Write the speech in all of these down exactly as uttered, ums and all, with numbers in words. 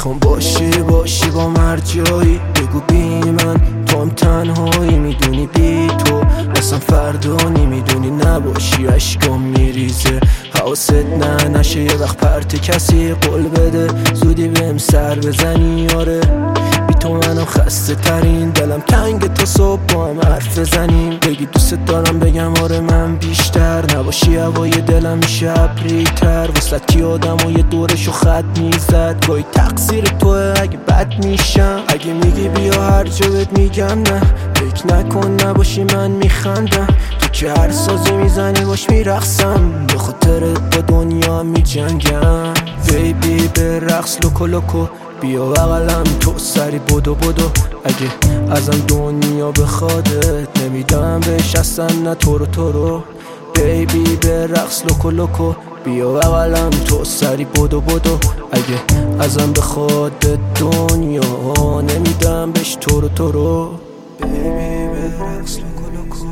میخوام باشی باشی با مرجایی، بگو بی من تو هم تنهایی، میدونی بی تو اصلا فردا نمیدونی نباشی، عشقام میریزه حواست نه نشه یه وقت پرت کسی قول بده زودی بهم سر بزنی. آره بی تو منو خسته ترین، دلم تنگ تا صبح با هم حرف بزنیم، بگی دوست دارم بگم آره من بیشتر، نباشی هوای دلم میشه ابریتر، وسط کی آدم و یه دورشو خط میزد، گاهی تقصیر توه اگه بد میشم، اگه میگی بیا هر جا بهت میگم نه، فکر نکن نباشی من میخندم، تو که هر سازی میزنی باش میرقصم، به خاطرت با دنیا میجنگم. بیبی به رقص لوکو لوکو بیا بغلم تو سری بدو بدو، اگه ازم دنیا بخوادت نمیدم بهش اصلا نه تو رو تو رو. بیبی به رقص لوکو لوکو بیا بغلم تو سری بدو بدو، اگه ازم بخواد دنیا نمیدم بهش تو رو تو رو. بیبی به رقص لوکو لوکو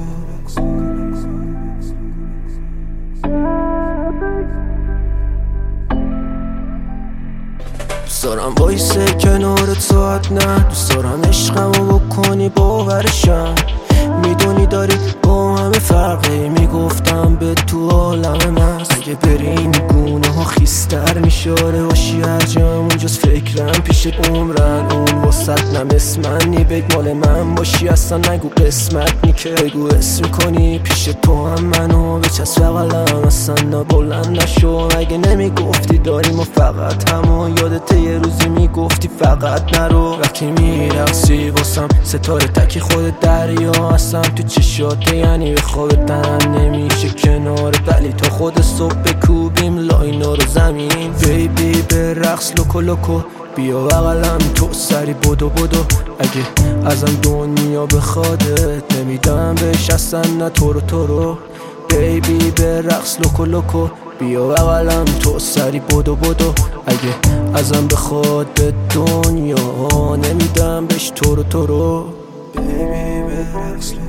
دوست دارم وایسه کنارت ساعت نه، دوست دارم عشقمو بکنی باورشم، میدونی داری با همه فرقی، میگفتم به تو عالم مست، اگه بری این گونه ها خیستر میشاره باشی هر جام جز فکرم پیش عمرن، اون وسط نم اسمنی بگ مال من باشی اصلا نگو قسمت نی که بگو اسم کنی پیش تو هم منو بچست بغلم اصلا نبلند نشو، اگه نمیگفتی داریم و فقط همو یادت یه روزی میگفتی فقط نرو، وقتی میرقصی واسم ستاره تکی خود دریا هستم تو چشاته، یعنی به خواب تنم نمیشه کنار ولی تا خود صبح بکوبیم لاینا رو زمین. بیبی به رقص لوکو لوکو بیا بغلم تو سری بدو بدو، اگه ازم دنیا بخوادت نمیدم بهش اصلا نه تو رو تو رو. بیبی به رقص لوکو لوکو بیا بغلم تو سری بدو بدو، اگه ازم بخواد دنیا نمیدم بهش تو رو تو رو. بیبی به رقص